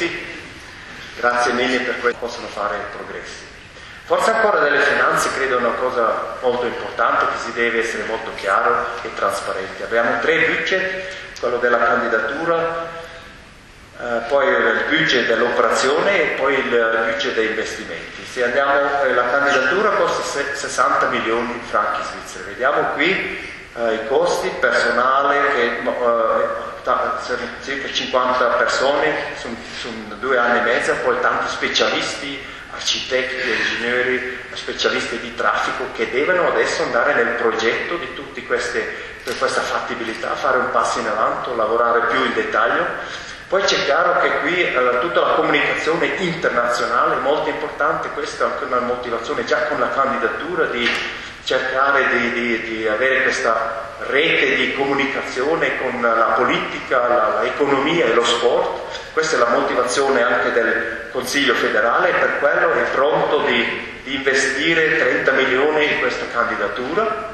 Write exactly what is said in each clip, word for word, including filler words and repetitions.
tutti, grazie mille per questo, possono fare progressi. Forse ancora delle finanze credo è una cosa molto importante che si deve essere molto chiaro e trasparente. Abbiamo tre budget, quello della candidatura, eh, poi il budget dell'operazione e poi il budget dei investimenti. Se andiamo, eh, la candidatura costa sessanta milioni di franchi svizzeri. Vediamo qui eh, i costi, personale, che, eh, circa cinquanta persone, sono, sono due anni e mezzo, poi tanti specialisti, architetti, ingegneri, specialisti di traffico che devono adesso andare nel progetto di tutte queste, per questa fattibilità, fare un passo in avanti, lavorare più in dettaglio. Poi c'è chiaro che qui eh, tutta la comunicazione internazionale è molto importante, questa è anche una motivazione già con la candidatura di cercare di, di, di avere questa rete di comunicazione con la politica, l'economia e lo sport. Questa è la motivazione anche del Consiglio federale e per quello è pronto di, di investire trenta milioni in questa candidatura.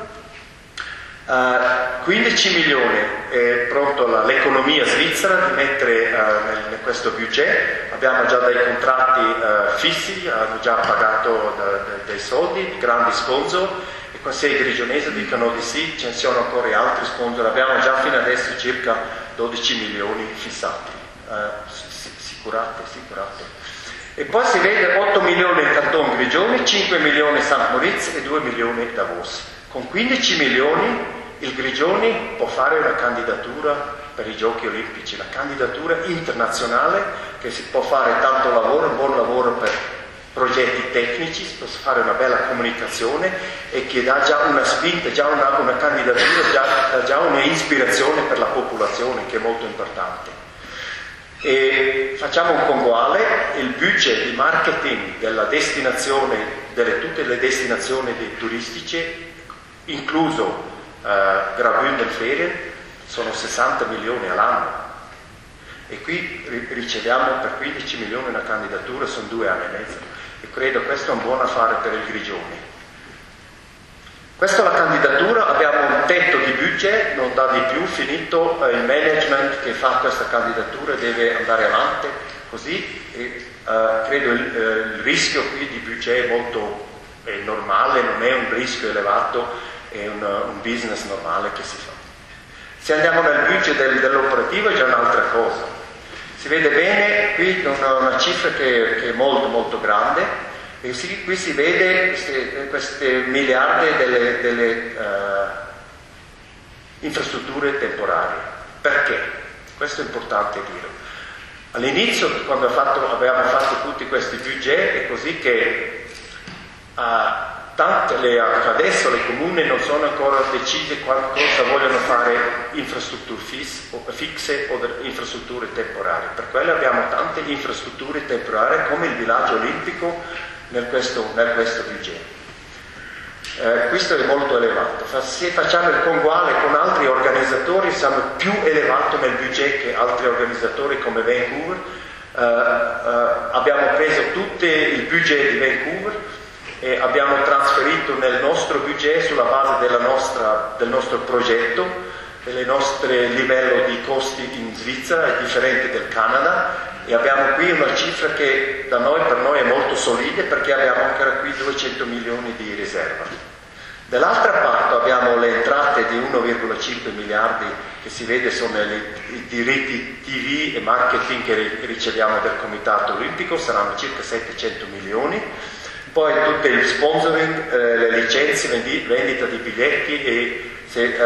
Uh, quindici milioni è pronto l'economia svizzera di mettere uh, in questo budget. Abbiamo già dei contratti uh, fissi, hanno già pagato da, da, dei soldi, grandi sponsor, e qua se i grigionesi dicono di sì, ce ne sono ancora altri sponsor. Abbiamo già fino adesso circa dodici milioni fissati, uh, sicurati, sicurati. E poi si vede otto milioni in Canton Grigioni, cinque milioni San Moritz e due milioni Davos. Con quindici milioni il Grigioni può fare una candidatura per i Giochi Olimpici, la candidatura internazionale, che si può fare tanto lavoro, un buon lavoro per progetti tecnici, si può fare una bella comunicazione e che dà già una spinta, già una, una candidatura, già, dà già un'ispirazione per la popolazione, che è molto importante. E facciamo un conguale, il budget di marketing della destinazione, delle tutte le destinazioni turistiche, incluso uh, Graubünden Ferien, sono sessanta milioni all'anno, e qui riceviamo per quindici milioni una candidatura, sono due anni e mezzo, e credo questo è un buon affare per il Grigioni. Questa è la candidatura, abbiamo un tetto di budget, non dà di più, finito, uh, il management che fa questa candidatura deve andare avanti così, e uh, credo il, uh, il rischio qui di budget è molto è normale, non è un rischio elevato, è un, un business normale che si fa. Se andiamo nel budget del, dell'operativo è già un'altra cosa. Si vede bene qui una, una cifra che, che è molto molto grande, e si, qui si vede queste, queste miliardi delle, delle uh, infrastrutture temporanee. Perché? Questo è importante dire. All'inizio, quando fatto, abbiamo fatto tutti questi budget, è così che uh, tante le, adesso le comuni non sono ancora decise cosa vogliono fare, infrastrutture fixe o infrastrutture temporanee. Per quello abbiamo tante infrastrutture temporanee come il villaggio olimpico nel questo, nel questo budget. Eh, questo è molto elevato. Se facciamo il conguale con altri organizzatori siamo più elevati nel budget che altri organizzatori come Vancouver. Eh, eh, abbiamo preso tutto il budget di Vancouver e abbiamo trasferito nel nostro budget sulla base della nostra, del nostro progetto, del nostro livello di costi in Svizzera è differente del Canada, e abbiamo qui una cifra che da noi, per noi è molto solida, perché abbiamo ancora qui duecento milioni di riserva. Dall'altra parte abbiamo le entrate di uno virgola cinque miliardi che si vede sono i diritti T V e marketing che riceviamo del Comitato Olimpico, saranno circa settecento milioni. Poi tutto il sponsoring, eh, le licenze, vendi, vendita di biglietti e se, uh,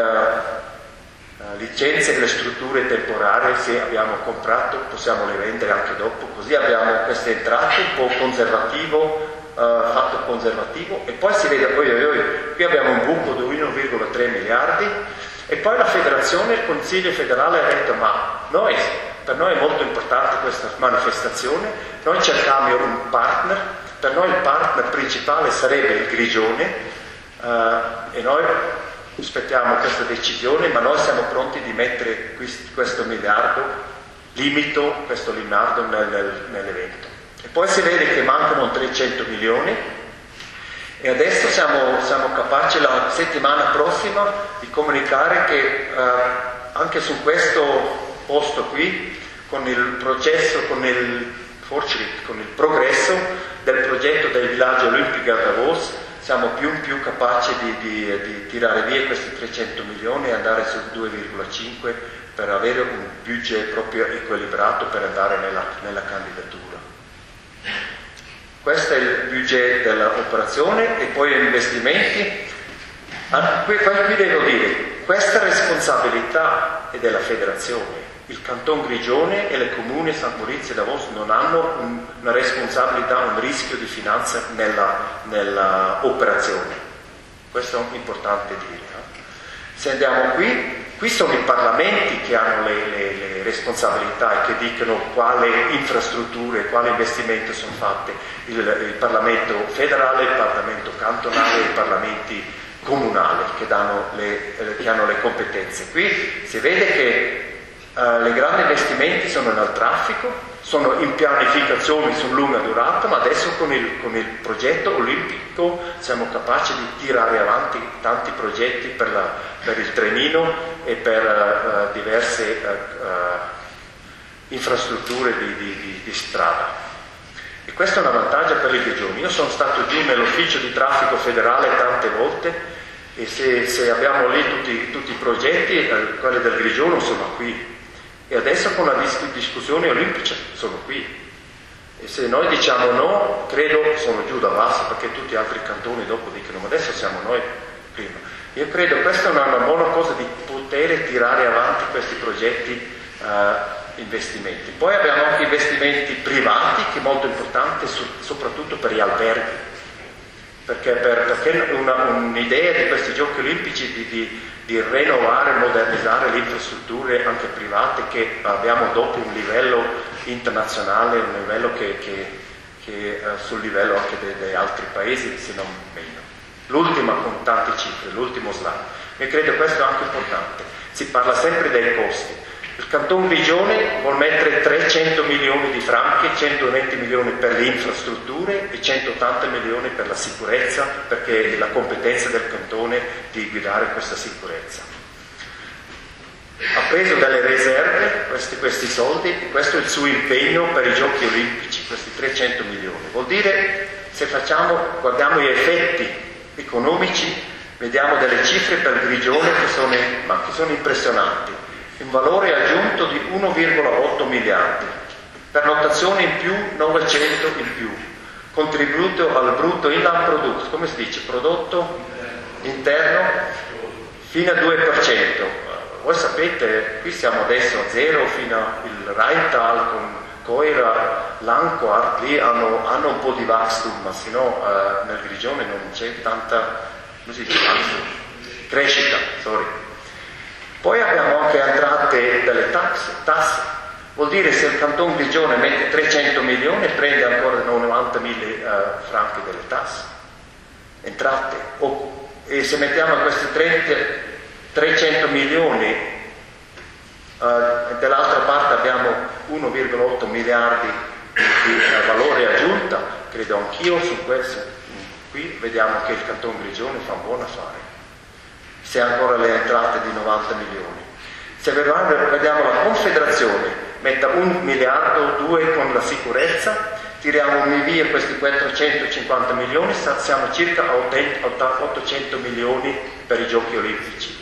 uh, licenze e le strutture temporanee, se abbiamo comprato possiamo le vendere anche dopo, così abbiamo queste entrate un po' conservativo, uh, fatto conservativo, e poi si vede poi, poi qui abbiamo un buco di uno virgola tre miliardi, e poi la federazione, il Consiglio federale ha detto ma noi, per noi è molto importante questa manifestazione, noi cerchiamo un partner. Per noi il partner principale sarebbe il Grigioni, uh, e noi aspettiamo questa decisione, ma noi siamo pronti di mettere questo miliardo, limito questo miliardo nel, nel, nell'evento. E poi si vede che mancano trecento milioni, e adesso siamo, siamo capaci la settimana prossima di comunicare che uh, anche su questo posto qui, con il processo, con il, con il progresso del progetto del villaggio olimpico a Davos, siamo più in più capaci di, di, di tirare via questi trecento milioni e andare su due virgola cinque per avere un budget proprio equilibrato per andare nella, nella candidatura. Questo è il budget dell'operazione e poi gli investimenti. Ah, qui, qui devo dire, questa responsabilità è della federazione. Il Canton Grigione e le comuni San Maurizio e Davos non hanno un, una responsabilità, un rischio di finanza nella, nella operazione. Questo è importante dire. Eh? Se andiamo qui, qui sono i parlamenti che hanno le, le, le responsabilità e che dicono quali infrastrutture, quali investimenti sono fatti. Il, il Parlamento federale, il Parlamento cantonale e i parlamenti comunali che, danno le, che hanno le competenze. Qui si vede che Uh, i grandi investimenti sono nel traffico, sono in pianificazione su lunga durata, ma adesso con il, con il progetto olimpico siamo capaci di tirare avanti tanti progetti per, la, per il trenino e per uh, diverse uh, uh, infrastrutture di, di, di, di strada. E questo è un vantaggio per il Grigione. Io sono stato giù nell'ufficio di traffico federale tante volte e se, se abbiamo lì tutti, tutti i progetti, eh, quelli del Grigione sono qui. E adesso con la dis- discussione olimpica sono qui. E se noi diciamo no, credo sono giù da basso, perché tutti gli altri cantoni dopo dicono ma adesso siamo noi prima. Io credo che questa è una, una buona cosa di poter tirare avanti questi progetti uh, investimenti. Poi abbiamo anche investimenti privati, che è molto importante, su, soprattutto per gli alberghi. Perché, per, perché una, un'idea di questi giochi olimpici di, di di rinnovare e modernizzare le infrastrutture anche private che abbiamo dopo un livello internazionale, un livello che, che, che uh, sul livello anche degli altri paesi, se non meno. L'ultima con tante cifre, l'ultimo slide. E credo questo è anche importante. Si parla sempre dei costi. Il Canton Grigione vuol mettere trecento milioni di franchi, centoventi milioni per le infrastrutture e centottanta milioni per la sicurezza, perché è la competenza del cantone di guidare questa sicurezza. Ha preso dalle riserve questi, questi soldi e questo è il suo impegno per i giochi olimpici, questi trecento milioni. Vuol dire, se facciamo, guardiamo gli effetti economici, vediamo delle cifre per il Grigione che sono, ma che sono impressionanti. Un valore aggiunto di uno virgola otto miliardi, pernotazione in più novecento in più, contributo al brutto inland product, come si dice, prodotto interno fino al due per cento. Voi sapete, qui siamo adesso a zero fino al Rheintal con Coira, Lanquart, lì hanno, hanno un po' di Wachstum, ma se no eh, nel Grigione non c'è tanta, come si dice, crescita, sorry. Poi abbiamo anche entrate delle tasse, tasse. Vuol dire se il Canton Grigione mette trecento milioni prende ancora novantamila uh, franchi delle tasse, entrate. O, e se mettiamo questi trenta, trecento milioni, uh, dall'altra parte abbiamo uno virgola otto miliardi di uh, valore aggiunta, credo anch'io su questo. Qui vediamo che il Canton Grigione fa un buon affare. Se ancora le entrate di novanta milioni. Se vediamo la Confederazione, metta un miliardo o due con la sicurezza, tiriamo via questi quattrocentocinquanta milioni, siamo circa a ottocento milioni per i giochi olimpici.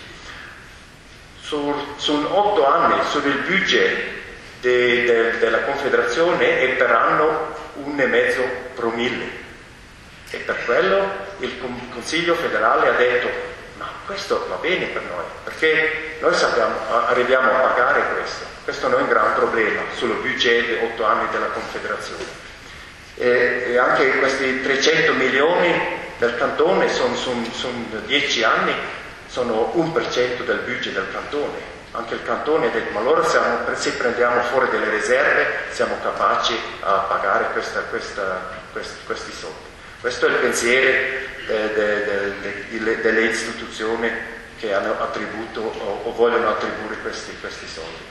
Su, su otto anni, sul budget de, de, della Confederazione è per anno un e mezzo promille. E per quello il Consiglio federale ha detto ma questo va bene per noi, perché noi sappiamo, arriviamo a pagare questo. Questo non è un gran problema sul budget di otto anni della Confederazione. E, e anche questi trecento milioni del cantone sono, sono, sono dieci anni, sono un per cento del budget del cantone. Anche il cantone ha detto, ma allora siamo, se prendiamo fuori delle riserve siamo capaci a pagare questa, questa, questi, questi soldi. Questo è il pensiero de, de, de, de, delle istituzioni che hanno attribuito o, o vogliono attribuire questi, questi soldi.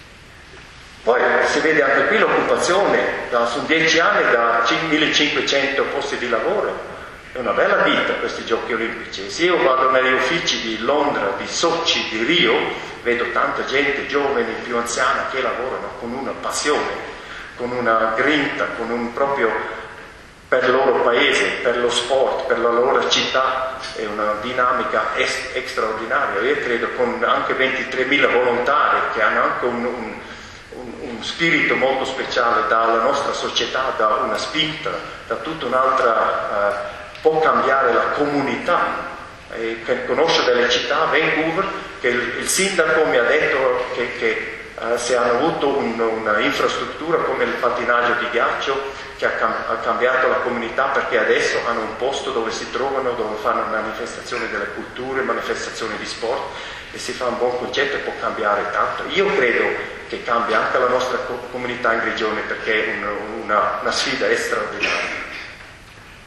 Poi si vede anche qui l'occupazione, da, su dieci anni da millecinquecento posti di lavoro, È una bella vita questi giochi olimpici. Se io vado negli uffici di Londra, di Sochi, di Rio, vedo tanta gente giovane, più anziana, che lavorano con una passione, con una grinta, con un proprio per il loro paese, per lo sport, per la loro città. È una dinamica est- straordinaria. Io credo con anche ventitremila volontari che hanno anche un, un, un, un spirito molto speciale dalla nostra società, da una spinta, da tutta un'altra... Uh, può cambiare la comunità. E che conosco delle città, Vancouver, che il, il sindaco mi ha detto che, che uh, se hanno avuto un, una infrastruttura come il pattinaggio di ghiaccio che ha, cam- ha cambiato la comunità, perché adesso hanno un posto dove si trovano, dove fanno manifestazioni delle culture, manifestazioni di sport, e si fa un buon concetto e può cambiare tanto. Io credo che cambia anche la nostra co- comunità in Grigione, perché è un, una, una sfida straordinaria.